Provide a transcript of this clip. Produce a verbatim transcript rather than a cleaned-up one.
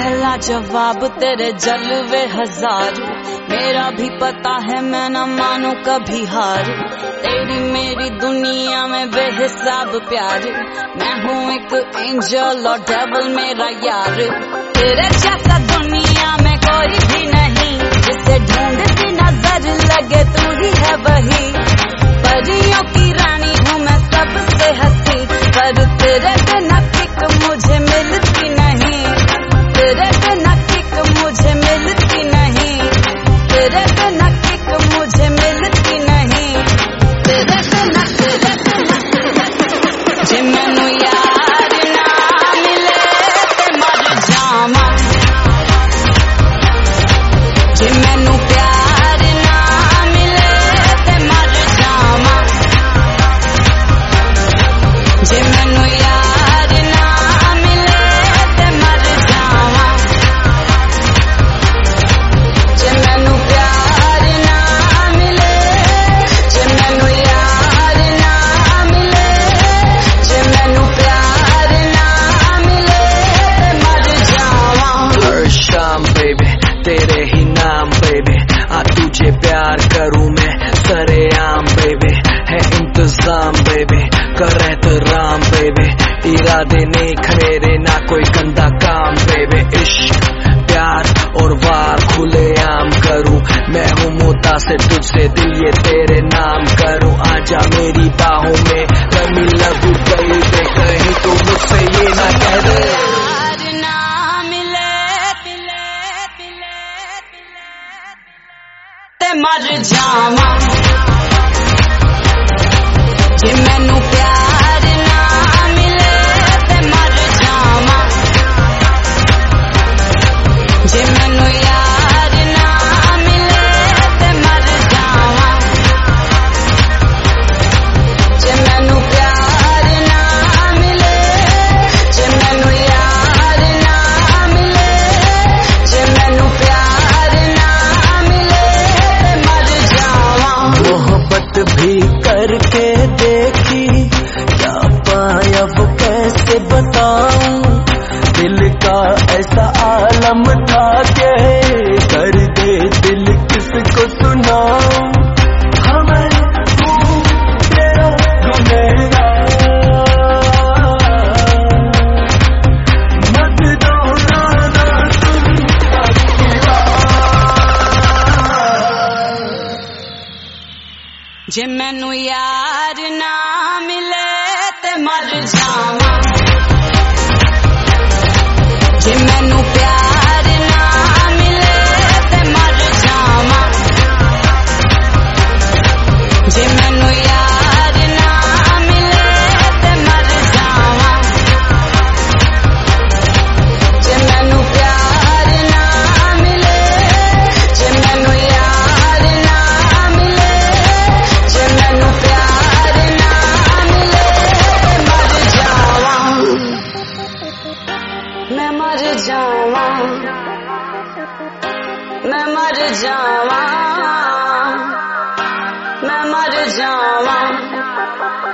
पहला जवाब तेरे जलवे हजार, मेरा भी पता है मैं न मानू कभी हार। तेरी मेरी दुनिया में बेहिसाब प्यार, मैं हूँ एक एंजल और डेविल मेरा यार। तेरे जैसा दुनिया में कोई भी नहीं, जिसे ढूंढती नजर लगे तू ही है वही। परियों की रानी हूँ मैं सबसे हंसी, पर तेरे बिना किक मुझे मिलती नहीं। तेरे बिना किक मुझे मिलती नहीं, तेरे बिना किक मुझे मिलती नहीं। तेरे बिना तेरे बिना जे मैनू यार ना मिले ते मर जावा, जे मैनू प्यार ना मिले ते मर जावा, जे मैनू यार ना मिले ते मर जावा, जे मैनू प्यार ना मिले, जे मैनू यार ना मिले, जे मैनू प्यार ना मिले ते मर जावा। हर शाम बेबी तेरे ही नाम बेबी, आ तुझे प्यार करूं मैं सरेआम बेबी। है इंतजाम बेबी कर एहतराम बेबी, इरादे नेक मेरे ना कोई गंदा काम बेबी। इश्क प्यार और वार खुले आम करूं, मैं हूँ मुद्दा से तुझसे दिल ये तेरे नाम करूं। आजा मेरी बाहों में कमी लगू गई दे, कहीं तू मुझसे ये ना कह दे यार ना मिले ते मर जावा, जे मैनू प्यार ना मिले ते मर जावा, जे मैनू यार ना मिले ते मर जावा, जे मैनू प्यार ना मिले, जे मैनू यार ना मिले, जे मैनू प्यार ना मिले ते मर जावा। मोहब्बत भी करके देखी, क्या पाया वो कैसे बताऊं। दिल का ऐसा आलम था के कर दे दिल किसको सुनाऊं। हमें तू तेरा गुनहगार, मत दौड़ाना तुम अपनी बात। जे मैनू यार ना मिले ते मर जावा, जे मैनू प्यार ना मिले ते मर जावा, जे मैनू यार ना मिले ते मर जावा, जे मैनू प्यार ना मिले, जे मैनू यार ना मिले, जे मैनू प्यार ना मिले ते मर जावा। मैं मर जावा, मैं मर जावा, मैं मर जावा।